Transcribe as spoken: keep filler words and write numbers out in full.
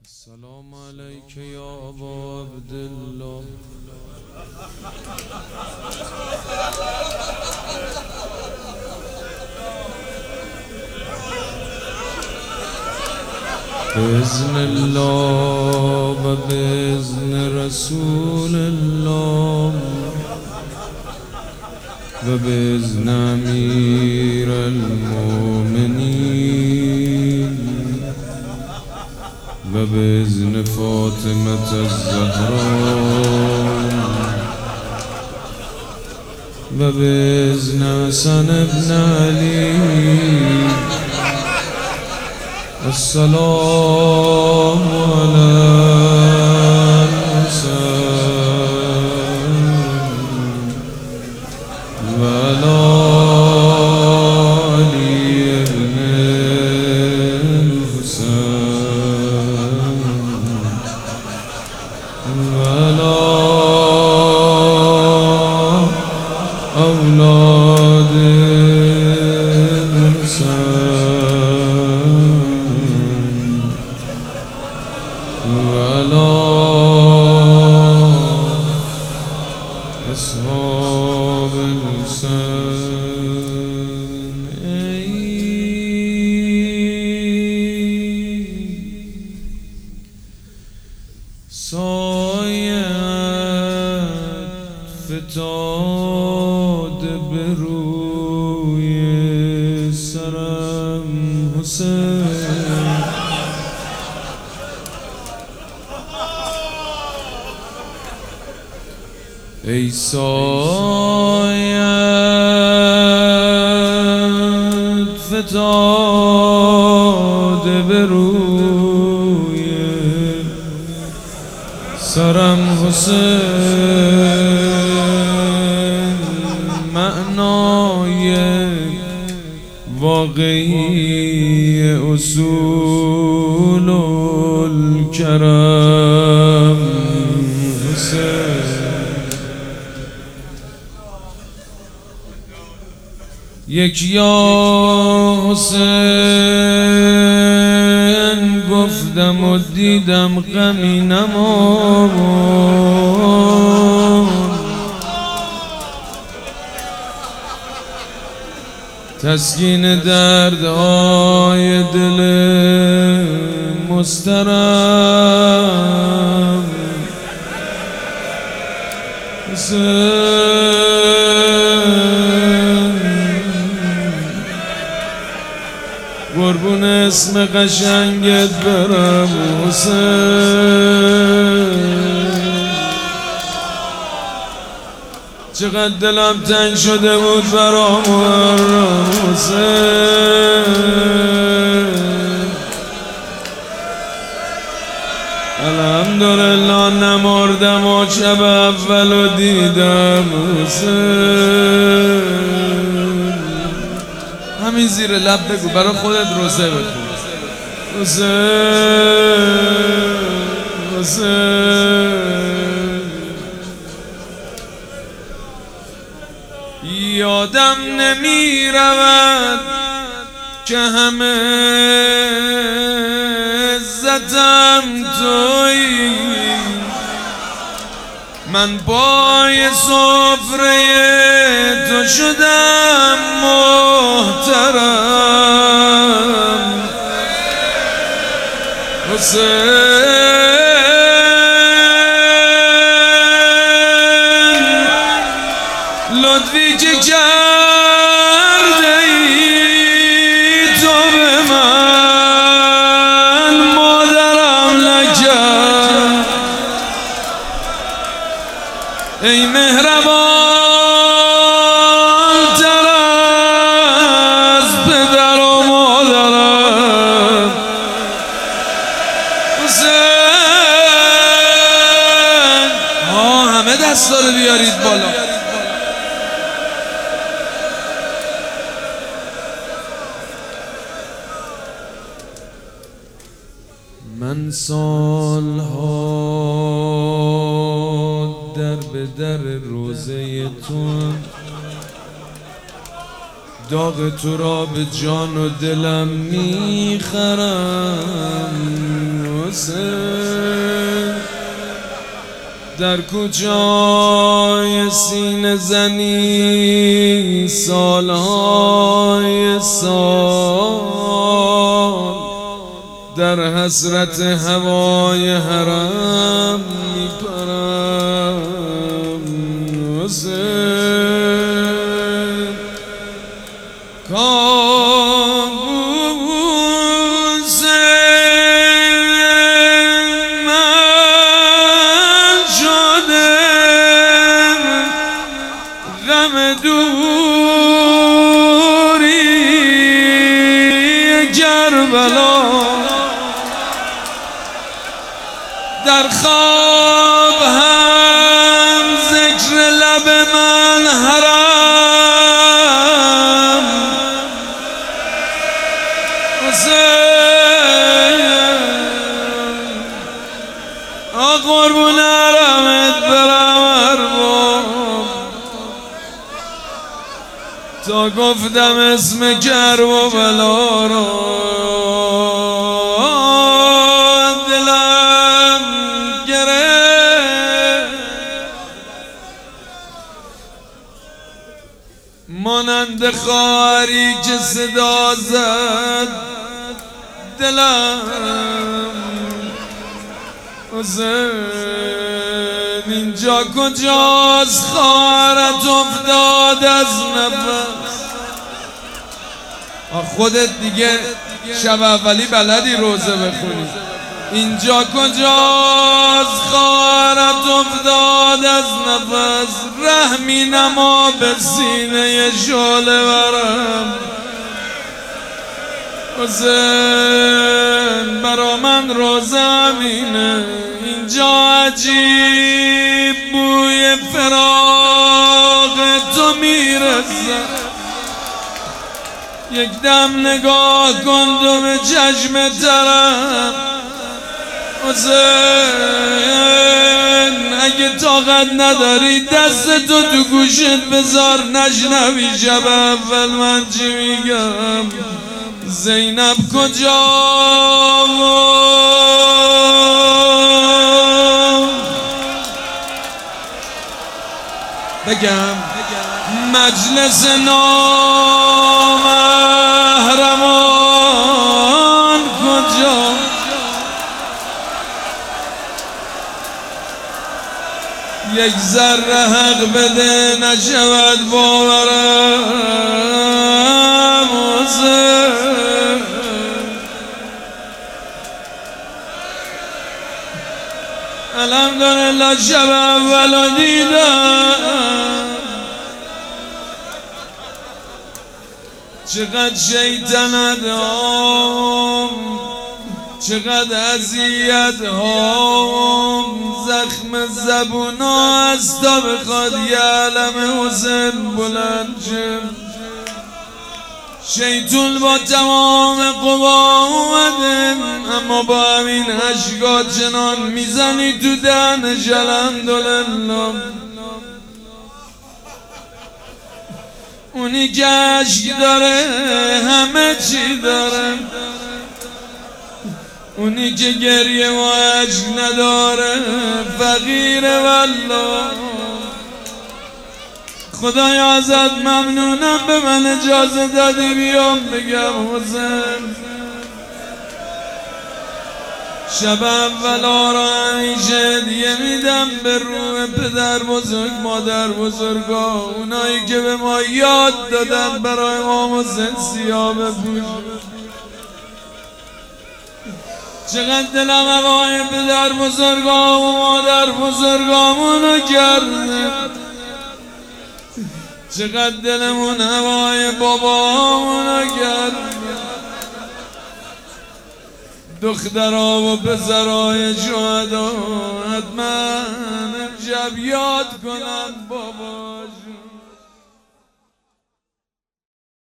السلام عليك يا أبا عبد الله. بإذن الله وبإذن رسول الله وبإذن أمير المؤمنين وبإذن فاطمة الزهراء وبإذن حسن بن علي السلام على الحسين وعلى علي بن الحسين وعلى أولاد الحسين وعلى أصحاب الحسين. سایت فتاد به روی سرم حسین، ای سایت فتاد به روی سرم حسین، معنای واقعی اصول الکرم حسین. یک یا حسین گفتم و دیدم غمی نماند، تسکین دردهای دل مضطرب حسین، قربون اسم قشنگت برم حسین. چقدر دلم تنگ شده بود برام حسین، الحمدلله نمردم و شب اولو دیدم حسین. همین زیر لب بگو برای خودت روزه بکن حسین حسین. یادم نمی رود که همه عزتم تویی، من پای سفره تو شدم محترم حسین. لطفی که کرده ای تو به من مادرم نکرد، ای مهربان تر از پدر و مادرم حسین. ها همه دستا رو بیارید بالا. من سالها در به در روزه تو، داغ تو را به جان و دلم میخرم حسین در کوچه‌های سینه زنی سالهای سال در حسرت هوای حرم میپرم حسین کابوس من شده غم دوری کربلا در خواب هم ذکر لب من حرام حسین آ قربون حرمت برم ارباب تا گفتم اسم کرب و بلا را مانند خاری که صدا زد دلم حسین اینجا کجاست خارت افتاد از نفس خودت دیگه شب اولی بلدی روزه بخونی اینجا کجاست خارت افتاد از نفس رحمی نما به سینه شعله برم حسین برا من روزه امینه اینجا عجیب بوی فراق تو میرسه یک دم نگاه کن تو به چشم ترم حسین اگه طاقت نداری دست تو تو گوشت بذار نشنوی شب اول من چی میگم زینب کجا بگم مجلس نامحرمان کجا یک ذره حق بده نشود باورم حسین الحمدلله شب اولو دیدم چقدر شیطنت هام چقدر اذیت هام زخم زبونا است تا بخواد یه علم حسین بلند شه شیطون با تمام قوا اومده اما با همین اشکا چنان میزنی تو دهنش الحمدلله اونی که عشق داره همه چی داره اونی که گریه و عشق نداره فقیره والله خدایا ازت ممنونم به من اجازه دادی بیام بگم حسین شب اولا را همیشه دیگه میدم به روح پدر بزرگ مادر بزرگا اونایی که به ما یاد دادن برای امام حسین سیاه بپوش چقدر دلم هوای پدر بزرگا و مادر بزرگامونو کرده چقدر دلمون هوای بابامونو کرده دخترها و پسرهای شهدا حتما امشب یاد کنن بابا